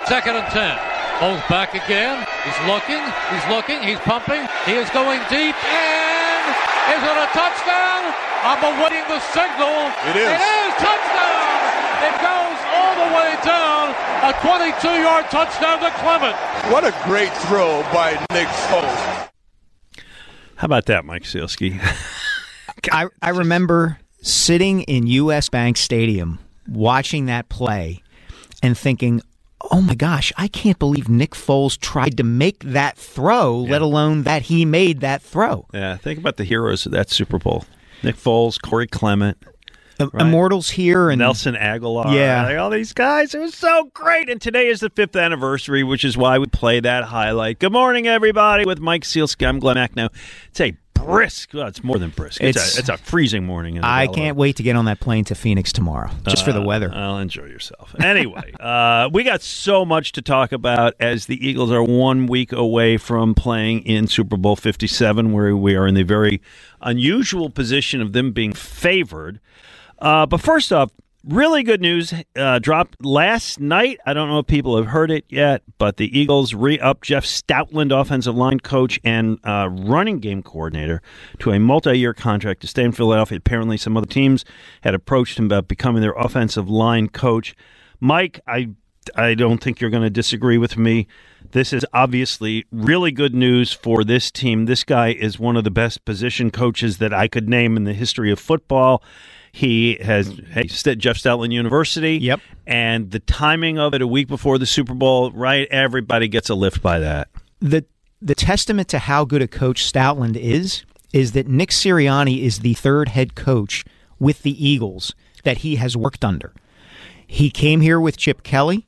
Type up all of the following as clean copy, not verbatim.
Second and 10. Both back again. He's looking, he's pumping. He is going deep, and is it a touchdown? I'm awaiting the signal. It is touchdown! It goes all the way down. A 22-yard touchdown to Clement. What a great throw by Nick Foles. How about that, Mike Sealski? I remember sitting in U.S. Bank Stadium watching that play and thinking, oh my gosh, I can't believe Nick Foles tried to make that throw, let alone that he made that throw. Yeah, think about the heroes of that Super Bowl. Nick Foles, Corey Clement. Right? Immortals here. And Nelson Aguilar. Yeah. Like all these guys. It was so great. And today is the 5th anniversary, which is why we play that highlight. Good morning, everybody, with Mike Sealski. I'm Glenn Macnow. It's a brisk. Well, it's more than brisk. It's a freezing morning. I can't wait to get on that plane to Phoenix tomorrow, just for the weather. I'll enjoy yourself. Anyway, we got so much to talk about as the Eagles are 1 week away from playing in Super Bowl 57, where we are in the very unusual position of them being favored. But first off, really good news dropped last night. I don't know if people have heard it yet, but the Eagles re-upped Jeff Stoutland, offensive line coach and running game coordinator, to a multi-year contract to stay in Philadelphia. Apparently, some other teams had approached him about becoming their offensive line coach. Mike, I don't think you're going to disagree with me. This is obviously really good news for this team. This guy is one of the best position coaches that I could name in the history of football. He has Jeff Stoutland University. Yep. And the timing of it a week before the Super Bowl, right? Everybody gets a lift by that. The testament to how good a coach Stoutland is that Nick Sirianni is the third head coach with the Eagles that he has worked under. He came here with Chip Kelly.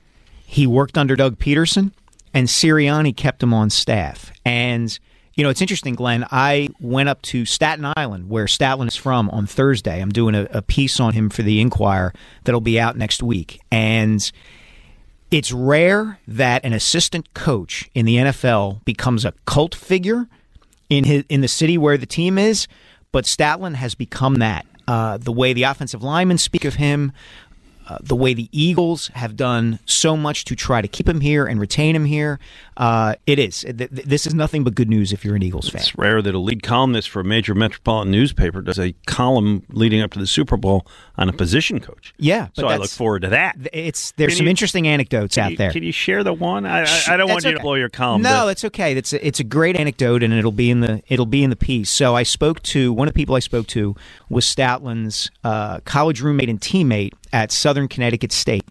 He worked under Doug Peterson, and Sirianni kept him on staff. And you know, it's interesting, Glenn. I went up to Staten Island, where Stoutland is from, on Thursday. I'm doing a piece on him for the Inquirer that'll be out next week. And it's rare that an assistant coach in the NFL becomes a cult figure in the city where the team is, but Stoutland has become that. The way the offensive linemen speak of him, the way the Eagles have done so much to try to keep him here and retain him here, it is. This is nothing but good news if you're an Eagles fan. It's rare that a lead columnist for a major metropolitan newspaper does a column leading up to the Super Bowl on a position coach. Yeah. So I look forward to that. There's some interesting anecdotes out there. Can you share the one? I don't want you to blow your column. No, it's okay. It's a great anecdote, and it'll be in the piece. So I spoke to one of the people I spoke to was Stoutland's college roommate and teammate at Southern Connecticut State.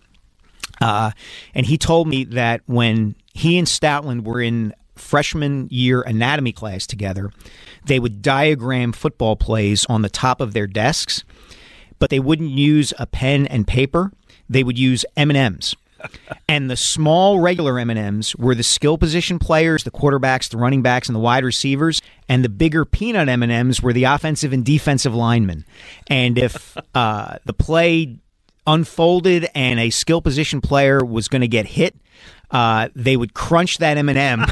And he told me that when he and Stoutland were in freshman year anatomy class together, they would diagram football plays on the top of their desks, but they wouldn't use a pen and paper. They would use M&Ms. And the small regular M&Ms were the skill position players, the quarterbacks, the running backs, and the wide receivers. And the bigger peanut M&Ms were the offensive and defensive linemen. And if the play unfolded and a skill position player was going to get hit, they would crunch that M&M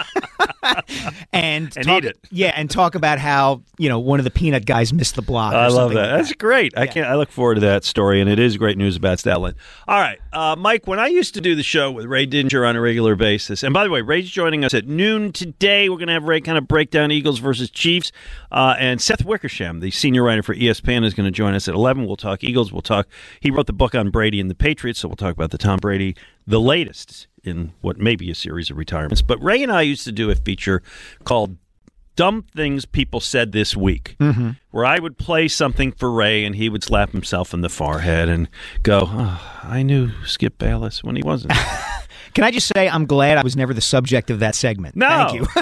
and eat it. Yeah, and talk about how one of the peanut guys missed the block. I love that. Like That's great. I look forward to that story, and it is great news about Stoutland. All right, Mike. When I used to do the show with Ray Dinger on a regular basis, and by the way, Ray's joining us at noon today. We're going to have Ray kind of break down Eagles versus Chiefs, and Seth Wickersham, the senior writer for ESPN, is going to join us at 11. We'll talk Eagles. He wrote the book on Brady and the Patriots, so we'll talk about the Tom Brady, the latest in what may be a series of retirements. But Ray and I used to do a feature called Dumb Things People Said This Week, where I would play something for Ray, and he would slap himself in the forehead and go, I knew Skip Bayless when he wasn't. Can I just say I'm glad I was never the subject of that segment? No, Thank you.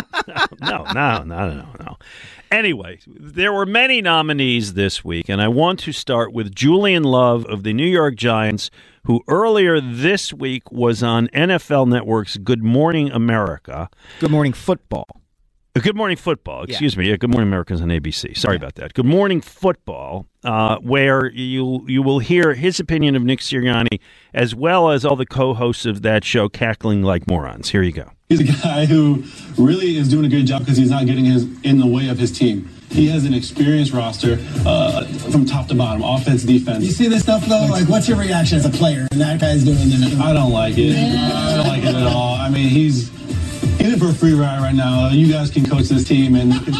No. Anyway, there were many nominees this week, and I want to start with Julian Love of the New York Giants, who earlier this week was on NFL Network's Good Morning America. Good Morning Football. Good Morning Football, excuse me. Yeah, Good Morning America's on ABC. Sorry about that. Good Morning Football, where you will hear his opinion of Nick Sirianni, as well as all the co-hosts of that show cackling like morons. Here you go. He's a guy who really is doing a good job because he's not getting in the way of his team. he has an experienced roster from top to bottom, offense, defense. You see this stuff, though? Like, what's your reaction as a player? And that guy's doing it. I don't like it. I don't like it at all. I mean, he's in for a free ride right now. You guys can coach this team, and that's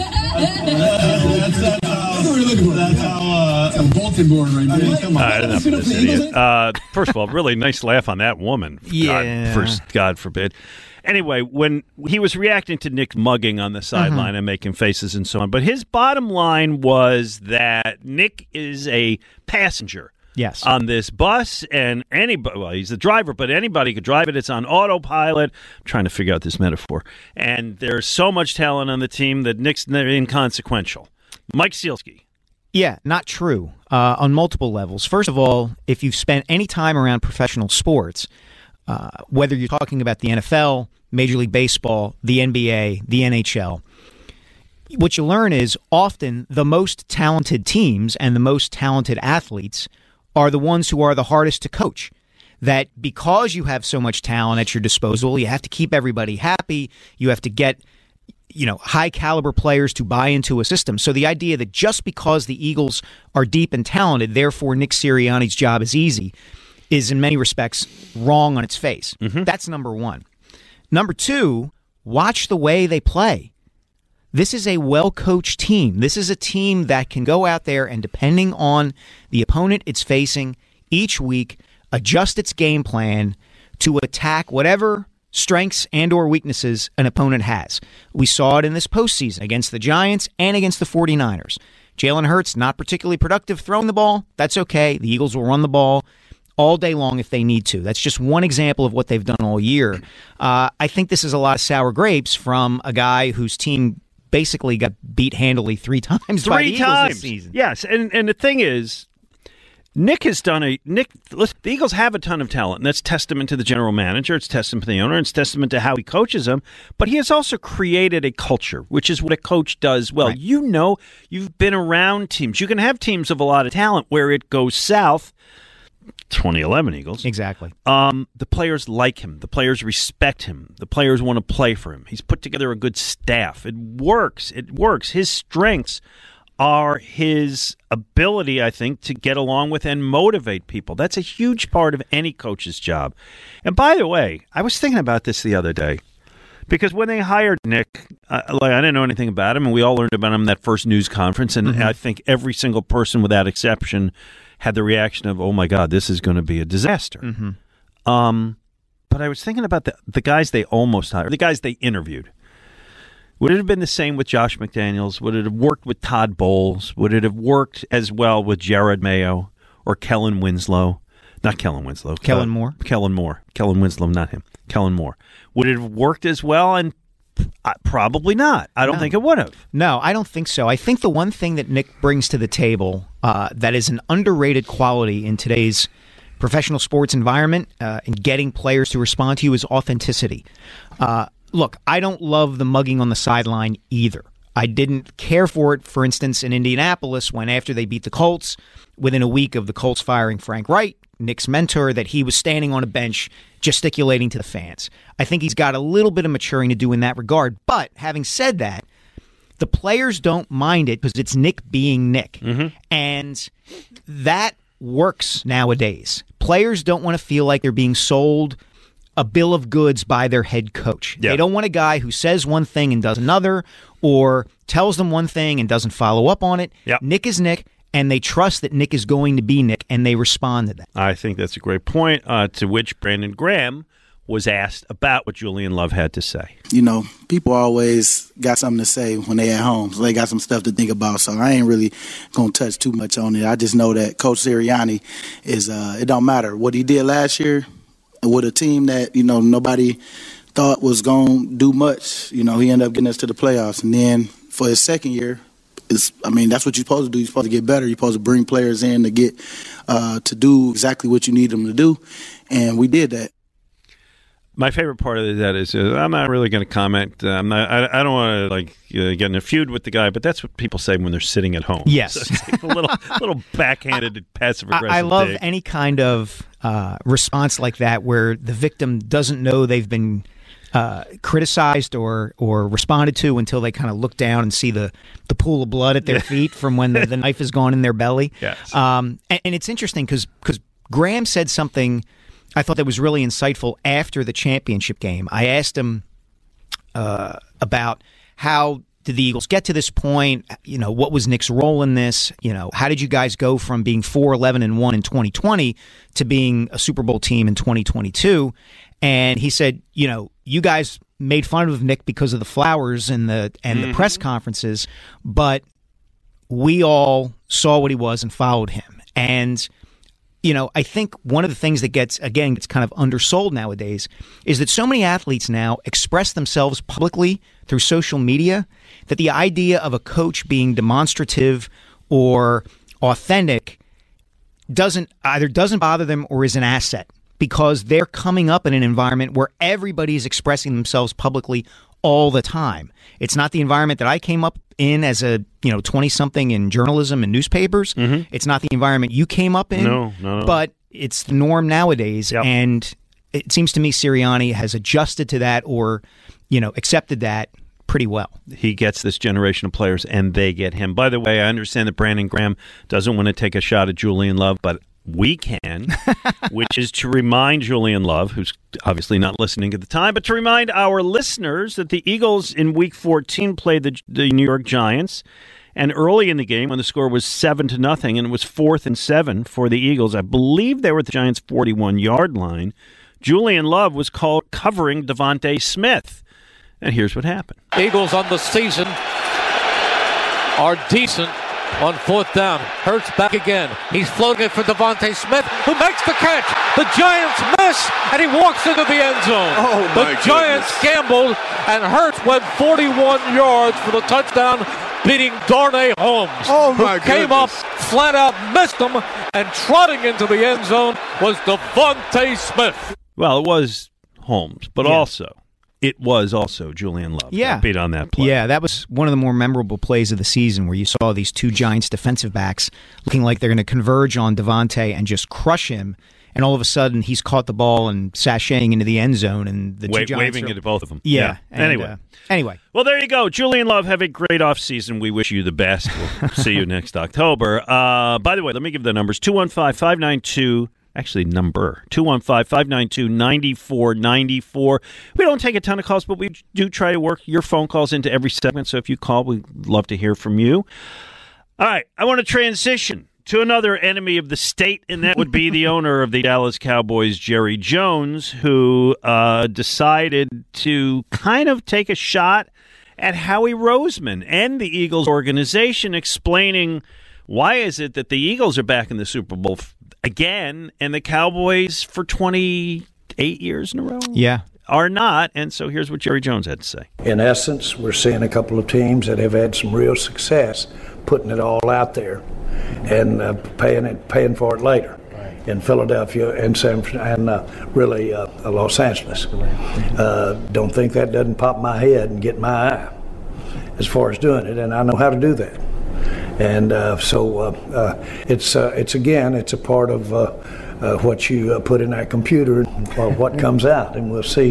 what we're looking for. That's how a bulletin board right there. I mean, come on. Enough of this idiot. First of all, really nice laugh on that woman. Yeah. God forbid. Anyway, when he was reacting to Nick mugging on the sideline and making faces and so on, but his bottom line was that Nick is a passenger. Yes. On this bus, and anybody, well, he's the driver, but anybody could drive it. It's on autopilot. I'm trying to figure out this metaphor. And there's so much talent on the team that Nick's inconsequential. Mike Sealski. Yeah, not true on multiple levels. First of all, if you've spent any time around professional sports, whether you're talking about the NFL, Major League Baseball, the NBA, the NHL, what you learn is often the most talented teams and the most talented athletes are the ones who are the hardest to coach. That because you have so much talent at your disposal, you have to keep everybody happy. You have to get, high caliber players to buy into a system. So the idea that just because the Eagles are deep and talented, therefore Nick Sirianni's job is easy, is in many respects wrong on its face. Mm-hmm. That's number one. Number two, watch the way they play. This is a well-coached team. This is a team that can go out there and, depending on the opponent it's facing each week, adjust its game plan to attack whatever strengths and or weaknesses an opponent has. We saw it in this postseason against the Giants and against the 49ers. Jalen Hurts, not particularly productive throwing the ball. That's okay. The Eagles will run the ball all day long if they need to. That's just one example of what they've done all year. I think this is a lot of sour grapes from a guy whose team basically got beat handily three times by the Eagles this season. Yes, and the thing is, the Eagles have a ton of talent, and that's testament to the general manager, it's testament to the owner, it's testament to how he coaches them, but he has also created a culture, which is what a coach does well. Right. You've been around teams. You can have teams of a lot of talent where it goes south. 2011 Eagles. Exactly. The players like him. The players respect him. The players want to play for him. He's put together a good staff. It works. His strengths are his ability, I think, to get along with and motivate people. That's a huge part of any coach's job. And by the way, I was thinking about this the other day. Because when they hired Nick, I didn't know anything about him, and we all learned about him that first news conference, and I think every single person without exception had the reaction of, oh my God, this is going to be a disaster. Mm-hmm. But I was thinking about the guys they almost hired, the guys they interviewed. Would it have been the same with Josh McDaniels? Would it have worked with Todd Bowles? Would it have worked as well with Jared Mayo or Kellen Winslow? Not Kellen Winslow. Kellen Moore. Kellen Moore. Kellen Winslow, not him. Kellen Moore. Would it have worked as well? And probably not. I don't think it would have. No, I don't think so. I think the one thing that Nick brings to the table that is an underrated quality in today's professional sports environment in getting players to respond to you is authenticity. Look, I don't love the mugging on the sideline either. I didn't care for it, for instance, in Indianapolis when after they beat the Colts, within a week of the Colts firing Frank Reich, Nick's mentor, that he was standing on a bench gesticulating to the fans. I think he's got a little bit of maturing to do in that regard. But having said that, the players don't mind it because it's Nick being Nick. Mm-hmm. And that works nowadays. Players don't want to feel like they're being sold a bill of goods by their head coach. Yep. They don't want a guy who says one thing and does another, or tells them one thing and doesn't follow up on it. Yep. Nick is Nick, and they trust that Nick is going to be Nick, and they respond to that. I think that's a great point, to which Brandon Graham was asked about what Julian Love had to say. People always got something to say when they at home, so they got some stuff to think about, so I ain't really going to touch too much on it. I just know that Coach Sirianni is, it don't matter what he did last year with a team that, nobody thought was going to do much. He ended up getting us to the playoffs, and then for his second year, that's what you're supposed to do. You're supposed to get better. You're supposed to bring players in to get to do exactly what you need them to do, and we did that. My favorite part of that is I'm not really going to comment. I don't want to get in a feud with the guy, but that's what people say when they're sitting at home. Yes, so it's like a little backhanded, passive aggressive. I love any kind of response like that where the victim doesn't know they've been criticized or responded to until they kind of look down and see the pool of blood at their feet from when the knife has gone in their belly. Yes. And it's interesting because Graham said something I thought that was really insightful after the championship game. I asked him about how did the Eagles get to this point? You know, what was Nick's role in this? You know, how did you guys go from being 4-11-1 in 2020 to being a Super Bowl team in 2022? And he said, you know, you guys made fun of Nick because of the flowers and the press conferences, but we all saw what he was and followed him. And you know, I think one of the things that gets kind of undersold nowadays is that so many athletes now express themselves publicly through social media that the idea of a coach being demonstrative or authentic doesn't bother them or is an asset, because they're coming up in an environment where everybody is expressing themselves publicly all the time. It's not the environment that I came up in as a 20-something in journalism and newspapers. Mm-hmm. It's not the environment you came up in. No. But it's the norm nowadays, yep. And it seems to me Sirianni has adjusted to that or accepted that pretty well. He gets this generation of players, and they get him. By the way, I understand that Brandon Graham doesn't want to take a shot at Julian Love, but we can, which is to remind Julian Love, who's obviously not listening at the time, but to remind our listeners that the Eagles in Week 14 played the New York Giants, and early in the game when the score was 7-0, and it was 4th and 7 for the Eagles, I believe they were at the Giants' 41-yard line, Julian Love was called covering Devontae Smith. And here's what happened. Eagles on the season are decent on 4th down. Hurts back again. He's floating it for Devontae Smith, who makes the catch. The Giants miss, and he walks into the end zone. Oh, my the Giants gambled, and Hurts went 41 yards for the touchdown, beating Darnay Holmes, Oh, my who came up, flat out missed him, and trotting into the end zone was Devontae Smith. Well, it was Holmes, but it was also Julian Love. Yeah. Beat on that play. Yeah, that was one of the more memorable plays of the season where you saw these two Giants defensive backs looking like they're going to converge on Devontae and just crush him. And all of a sudden, he's caught the ball and sashaying into the end zone. And the two Giants waving it at both of them. Yeah. And, anyway. Well, there you go. Julian Love, have a great offseason. We wish you the best. We'll see you next October. By the way, let me give the numbers. 215-592 Actually, number 215-592-9494. We don't take a ton of calls, but we do try to work your phone calls into every segment. So if you call, we'd love to hear from you. All right, I want to transition to another enemy of the state, and that would be the owner of the Dallas Cowboys, Jerry Jones, who decided to kind of take a shot at Howie Roseman and the Eagles organization, explaining why is it that the Eagles are back in the Super Bowl again, and the Cowboys for 28 years in a row are not. And so here's what Jerry Jones had to say. In essence, we're seeing a couple of teams that have had some real success putting it all out there and paying for it later in Philadelphia and really Los Angeles. Don't think that doesn't pop my head and get my eye as far as doing it, and I know how to do that. And so it's a part of what you put in that computer, what comes out, and we'll see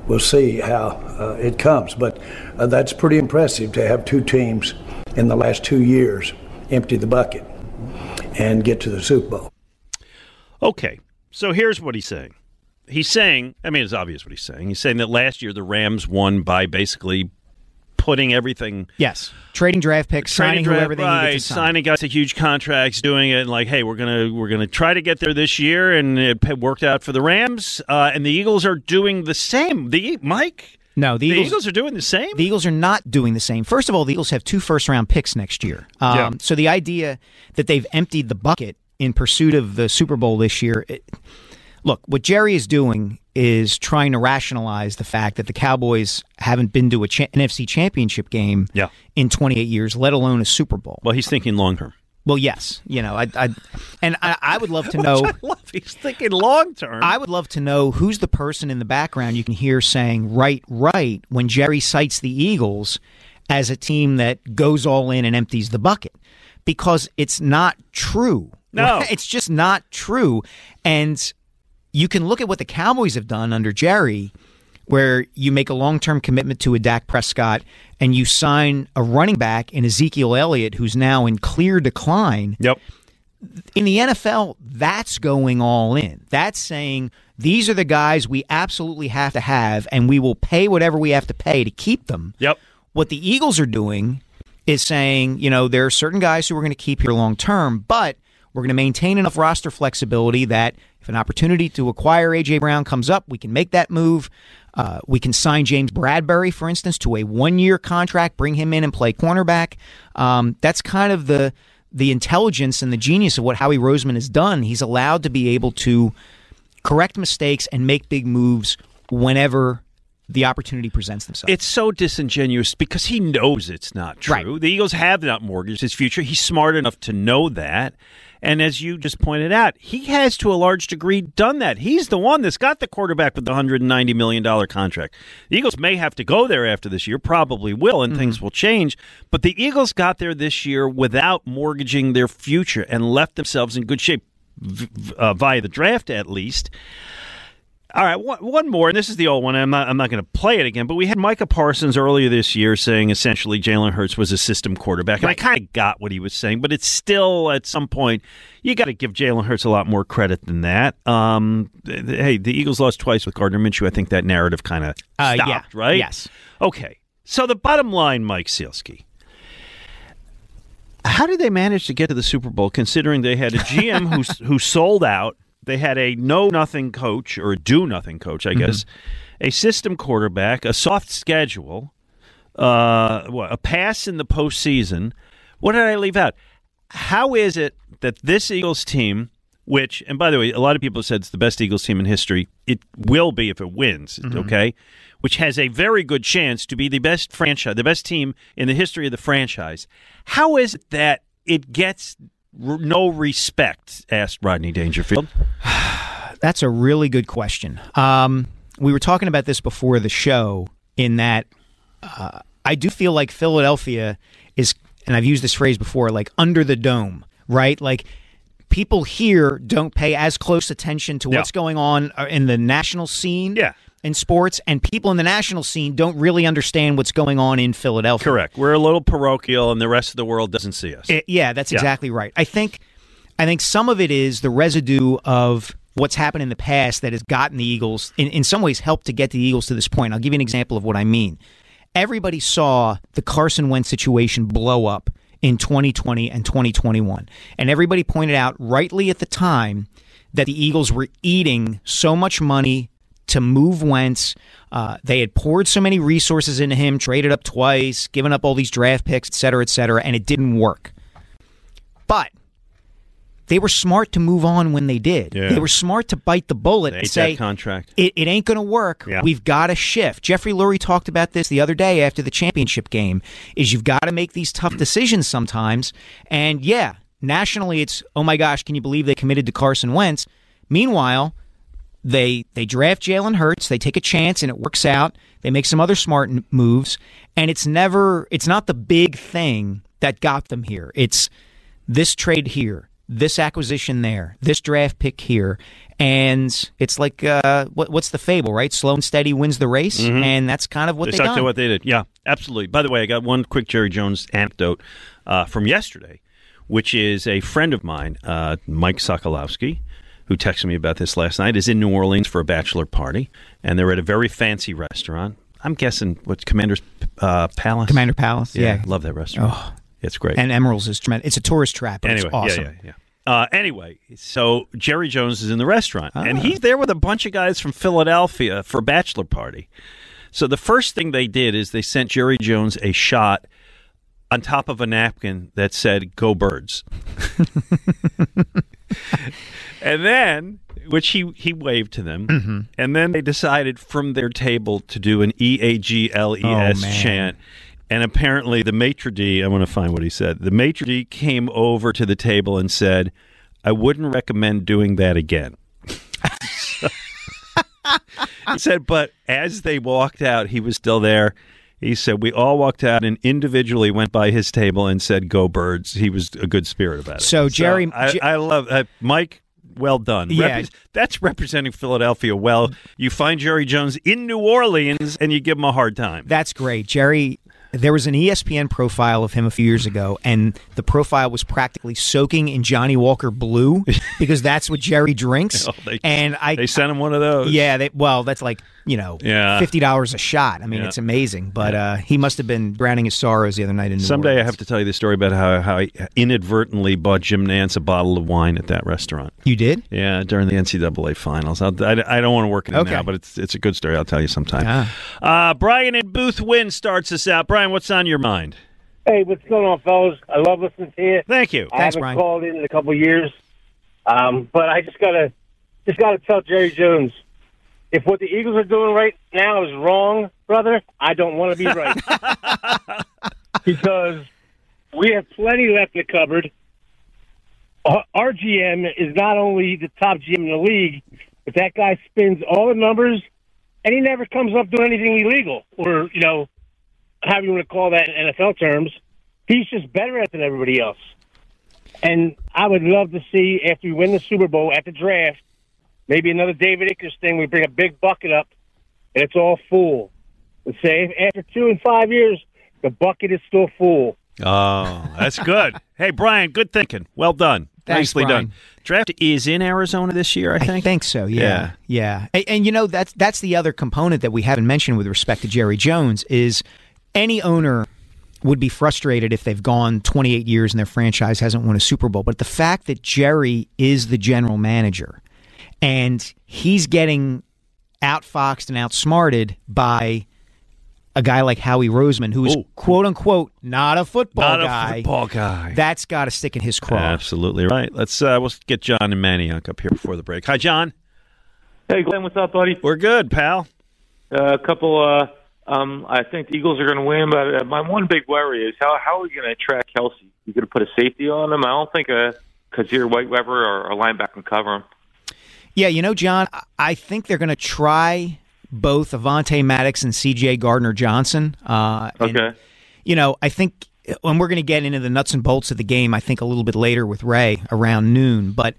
how it comes. But that's pretty impressive to have two teams in the last 2 years empty the bucket and get to the Super Bowl. Okay, so here's what he's saying. He's saying, I mean, it's obvious what he's saying. He's saying that last year the Rams won by basically putting everything. Yes, trading draft picks, signing whoever they needed to sign. Signing guys to huge contracts, doing it, and like, hey, we're gonna try to get there this year, and it worked out for the Rams. And the Eagles are doing the same. Mike. No, the Eagles are doing the same? The Eagles are not doing the same. First of all, the Eagles have 2 first-round picks next year. So the idea that they've emptied the bucket in pursuit of the Super Bowl this year, look, what Jerry is doing is trying to rationalize the fact that the Cowboys haven't been to an NFC championship game in 28 years, let alone a Super Bowl. Well, he's thinking long-term. Well, yes, I would love to know. He's thinking long term. I would love to know who's the person in the background you can hear saying "right" when Jerry cites the Eagles as a team that goes all in and empties the bucket, because it's not true. No, it's just not true. And you can look at what the Cowboys have done under Jerry, where you make a long-term commitment to a Dak Prescott and you sign a running back in Ezekiel Elliott who's now in clear decline. Yep. In the NFL, that's going all in. That's saying these are the guys we absolutely have to have, and we will pay whatever we have to pay to keep them. Yep. What the Eagles are doing is saying, there are certain guys who we're going to keep here long term, but we're going to maintain enough roster flexibility that if an opportunity to acquire A.J. Brown comes up, we can make that move. We can sign James Bradbury, for instance, to a 1-year contract, bring him in and play cornerback. That's kind of the intelligence and the genius of what Howie Roseman has done. He's allowed to be able to correct mistakes and make big moves whenever the opportunity presents themselves. It's so disingenuous because he knows it's not true. Right. The Eagles have not mortgaged his future. He's smart enough to know that. And as you just pointed out, he has to a large degree done that. He's the one that's got the quarterback with the $190 million contract. The Eagles may have to go there after this year, probably will, and things will change. But the Eagles got there this year without mortgaging their future and left themselves in good shape via the draft, at least. All right, one more, and this is the old one. I'm not going to play it again, but we had Micah Parsons earlier this year saying essentially Jalen Hurts was a system quarterback, and I kind of got what he was saying, but it's still at some point you got to give Jalen Hurts a lot more credit than that. Hey, the Eagles lost twice with Gardner Minshew. I think that narrative kind of stopped, right? Yes. Okay, so the bottom line, Mike Sealski. How did they manage to get to the Super Bowl considering they had a GM who sold out? They had a know-nothing coach, or a do-nothing coach, I guess, a system quarterback, a soft schedule, a pass in the postseason. What did I leave out? How is it that this Eagles team, which, and by the way, a lot of people have said it's the best Eagles team in history, it will be if it wins, okay, which has a very good chance to be the best franchise, the best team in the history of the franchise. How is it that it gets no respect, asked Rodney Dangerfield. That's a really good question. We were talking about this before the show in that I do feel like Philadelphia is, and I've used this phrase before, like under the dome, right? Like people here don't pay as close attention to what's going on in the national scene. In sports, and people in the national scene don't really understand what's going on in Philadelphia. Correct. We're a little parochial, and the rest of the world doesn't see us. That's exactly right. I think some of it is the residue of what's happened in the past that has gotten the Eagles, in some ways, helped to get the Eagles to this point. I'll give you an example of what I mean. Everybody saw the Carson Wentz situation blow up in 2020 and 2021, and everybody pointed out, rightly at the time, that the Eagles were eating so much money to move Wentz. They had poured so many resources into him, traded up twice, given up all these draft picks, et cetera, and it didn't work. But they were smart to move on when they did. Yeah. They were smart to bite the bullet and say, that contract. It ain't going to work. Yeah. We've got to shift. Jeffrey Lurie talked about this the other day after the championship game, is you've got to make these tough decisions sometimes. And nationally it's, oh my gosh, can you believe they committed to Carson Wentz? Meanwhile, They draft Jalen Hurts, they take a chance, and it works out. They make some other smart moves, and it's not the big thing that got them here. It's this trade here, this acquisition there, this draft pick here, and it's like, what's the fable, right? Slow and steady wins the race, and that's kind of what they did. Exactly what they did, yeah, absolutely. By the way, I got one quick Jerry Jones anecdote from yesterday, which is a friend of mine, Mike Sokolowski, who texted me about this last night, is in New Orleans for a bachelor party, and they're at a very fancy restaurant. I'm guessing what's Commander's Palace? Commander Palace, yeah. Love that restaurant. Oh. It's great. And Emerald's is tremendous. It's a tourist trap, but anyway, it's awesome. Anyway, so Jerry Jones is in the restaurant, and he's there with a bunch of guys from Philadelphia for a bachelor party. So the first thing they did is they sent Jerry Jones a shot on top of a napkin that said, "Go Birds." And then, which he waved to them, and then they decided from their table to do an EAGLES chant. And apparently the maitre d', I want to find what he said, the maitre d' came over to the table and said, "I wouldn't recommend doing that again." He said, but as they walked out, he was still there. He said, we all walked out and individually went by his table and said, "Go Birds." He was a good spirit about it. So, Jerry... I love Mike. Well done. Yeah. That's representing Philadelphia well. You find Jerry Jones in New Orleans, and you give him a hard time. That's great. Jerry, there was an ESPN profile of him a few years ago, and the profile was practically soaking in Johnny Walker Blue because that's what Jerry drinks. They sent him one of those. Yeah, that's like, $50 a shot. I mean, it's amazing. But he must have been drowning his sorrows the other night in New Someday Orleans. I have to tell you the story about how I inadvertently bought Jim Nantz a bottle of wine at that restaurant. You did? Yeah, during the NCAA finals. I don't want to work in it now, but it's a good story. I'll tell you sometime. Brian in Boothwyn starts us out. Brian, what's on your mind? Hey, what's going on, fellas? I love listening to you. Thank you. Thanks, I Brian. haven't called in a couple of years, but I just gotta tell Jerry Jones, if what the Eagles are doing right now is wrong, brother, I don't want to be right. Because we have plenty left in the cupboard. Our GM is not only the top GM in the league, but that guy spins all the numbers, and he never comes up doing anything illegal or, however you want to call that in NFL terms. He's just better at it than everybody else. And I would love to see, after we win the Super Bowl at the draft, maybe another David Ickers thing. We bring a big bucket up, and it's all full. Let's say after 2 and 5 years, the bucket is still full. Oh, that's good. Hey, Brian, good thinking. Well done. Thanks, Nicely Brian. done. Draft is in Arizona this year, I think. I think so, yeah. And that's the other component that we haven't mentioned with respect to Jerry Jones is any owner would be frustrated if they've gone 28 years and their franchise hasn't won a Super Bowl. But the fact that Jerry is the general manager and he's getting outfoxed and outsmarted by a guy like Howie Roseman, who is, quote-unquote, not a football guy. That's got to stick in his craw. Absolutely right. We'll get John and Manioc up here before the break. Hi, John. Hey, Glenn, what's up, buddy? We're good, pal. I think the Eagles are going to win, but my one big worry is how are we going to track Kelsey? You going to put a safety on him? I don't think Kazir Whiteweber or a linebacker can cover him. Yeah, John, I think they're going to try both Avonte Maddox and C.J. Gardner-Johnson. Okay. I think, and we're going to get into the nuts and bolts of the game, I think, a little bit later with Ray around noon. But,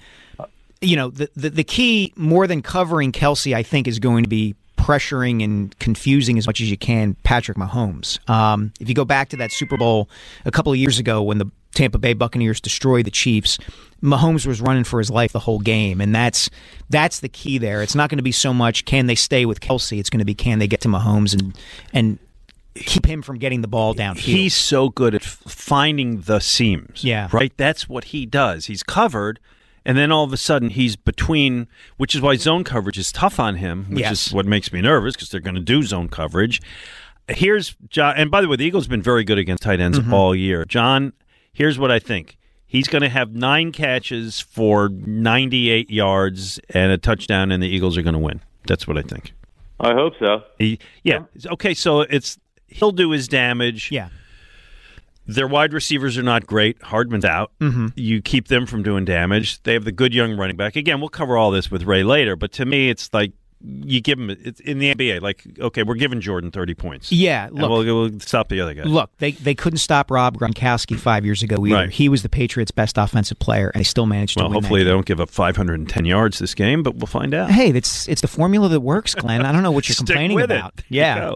the key, more than covering Kelsey, I think, is going to be pressuring and confusing as much as you can Patrick Mahomes. If you go back to that Super Bowl a couple of years ago when the Tampa Bay Buccaneers destroyed the Chiefs, Mahomes was running for his life the whole game, and that's the key there. It's not going to be so much can they stay with Kelsey, it's going to be can they get to Mahomes and keep him from getting the ball downfield. He's so good at finding the seams. Yeah. Right? That's what he does. He's covered, and then all of a sudden he's between, which is why zone coverage is tough on him, which is what makes me nervous because they're going to do zone coverage. Here's John, and by the way, the Eagles have been very good against tight ends all year. John, here's what I think. He's going to have 9 catches for 98 yards and a touchdown, and the Eagles are going to win. That's what I think. I hope so. Okay, so he'll do his damage. Yeah. Their wide receivers are not great. Hardman's out. You keep them from doing damage. They have the good young running back. Again, we'll cover all this with Ray later, but to me, it's like you give him it's in the NBA. Like, okay, we're giving Jordan 30 points. Yeah, look, we'll stop the other guy. Look, they couldn't stop Rob Gronkowski 5 years ago either. Right. He was the Patriots' best offensive player, and they still managed to win. Hopefully they don't give up 510 yards this game, but we'll find out. Hey, it's the formula that works, Glenn. I don't know what you're complaining about. It. Yeah.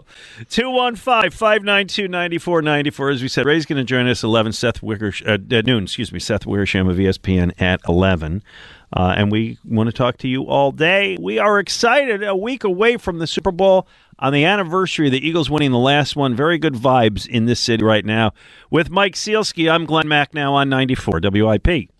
215-592-9494. As we said, Ray's going to join us at 11. Seth Wickersham of ESPN at 11. And we want to talk to you all day. We are excited. A week away from the Super Bowl on the anniversary of the Eagles winning the last one. Very good vibes in this city right now. With Mike Sealski, I'm Glenn Macnow on 94 WIP.